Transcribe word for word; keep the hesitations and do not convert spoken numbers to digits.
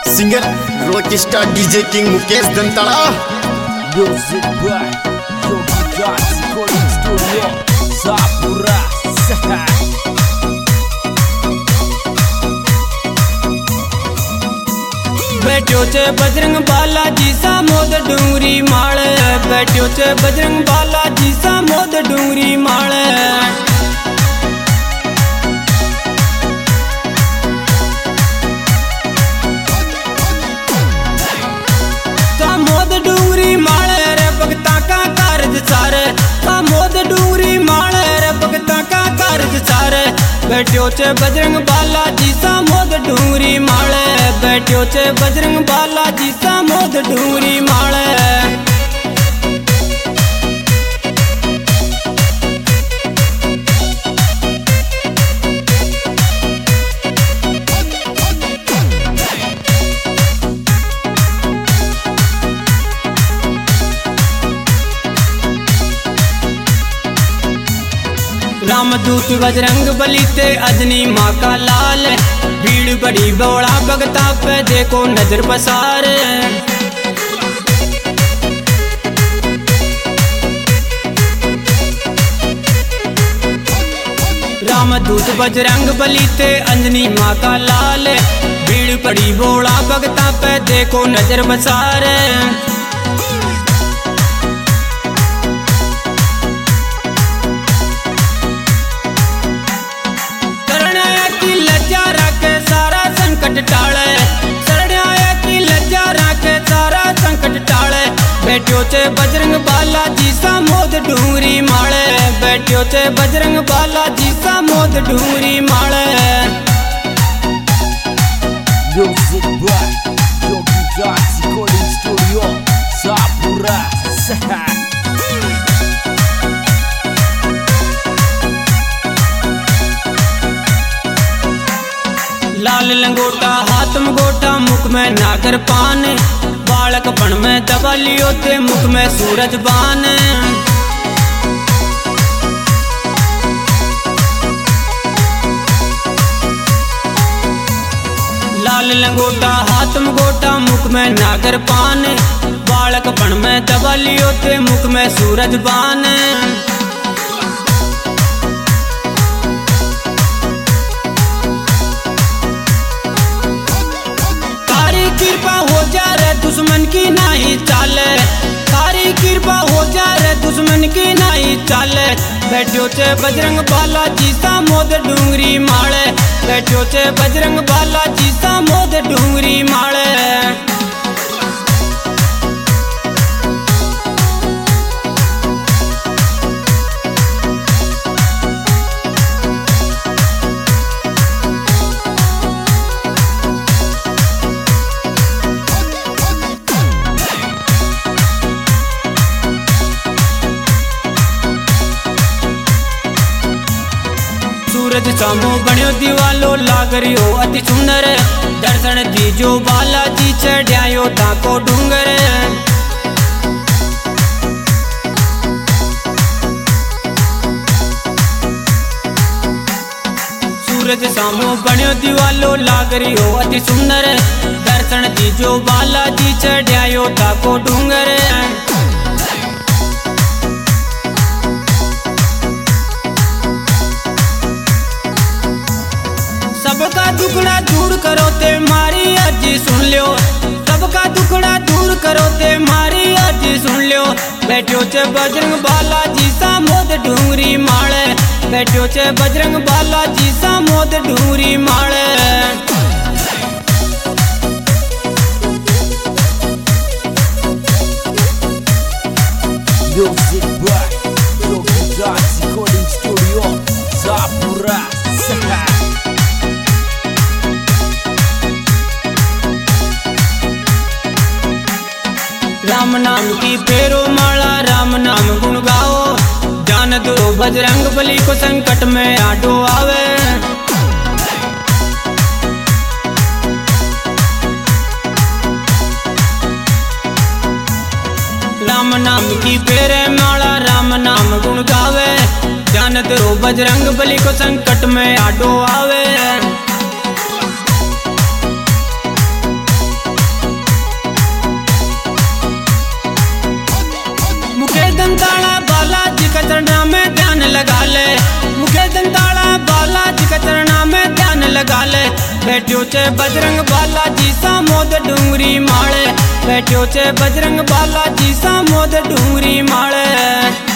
Singer rock star DJ king Mukesh Dantada. Music by Yogi Das recording studio Sapura. बैठ्यो छे बजरंग बालाजी सा मोद डूंगरी माळ, बैठ्यो छे बजरंग बालाजी सा मोद डूंगरी माळ। मोद डूंगरी माळ रे भगता का कारज सारे, मोद डूंगरी माळ रे भगता का कारज सारे। बैठ्यो छे बजरंग बालाजी सा मोद डूंगरी माळ, बैठ्यो छे बजरंग बालाजी सा मोद डूंगरी माळ। रामदूत बजरंग बली ते अजनी माँ का लाल, भीड़ बड़ी बौड़ा भगता पे देखो नजर पसार। रामदूत बजरंग बली ते अंजनी माँ का लाल, भीड़ बड़ी बौड़ा भगता पे देखो नजर पसार। टाले शरणाया की लज्जा राखे सारा संकट टाले। बैठ्यो छे बजरंग बालाजी सा मोद डूंगरी माळे, बैठ्यो छे बजरंग बालाजी सा मोद डूंगरी माळे। Music by Yogi Das recording studio Sapura. लाल लंगोटा हाथ में गोटा मुख में नागर पान, बालक पन में दबा लियो ते मुख में सूरज बान। लाल लंगोटा हाथ में गोटा मुख में नागर पान, बालक पन में दबा लियो ते मुख में सूरज बान। कृपा हो जा रे दुश्मन की नहीं चाले, तारी कृपा हो जा रे दुश्मन की नहीं चाले। बैठ्यो छे बजरंग बालाजी सा मोद डूंगरी माळे, बैठ्यो छे बजरंग बालाजी सा मोद डूंगरी माळे। सूरज सामो बण्यो दीवालो लाग रियो अति सुंदर, दर्शन दीजो बालाजी चढ़ायो ताको डूंगर। सूरज सामो बण्यो दीवालो लाग रियो अति सुंदर, दर्शन दीजो बालाजी चढ़ायो ताको डूंगर। सबका दुखड़ा दूर करो ते मारी अर्जी सुन लियो, सबका दुखड़ा दूर करो ते मारी अर्जी सुन लियो। बैठ्यो छे बजरंग बालाजी सा मोद डूंगरी माळे, बैठ्यो छे बजरंग बालाजी सा मोद डूंगरी माळे। Music by Yogi Das recording studio Sapura. Ram नाम की फेरो माला राम नाम गुण गाओ, जान दो बजरंग बली को संकट में आटो आवे। राम नाम की फेरे माला राम नाम गुण गावे, जान दो बजरंग बली को संकट में आटो आवे। लगा ले बैठ्यो छे बजरंग बालाजी सामोद डूंगरी माळे बैठ्यो छे बजरंग बालाजी सामोद डूंगरी माळे।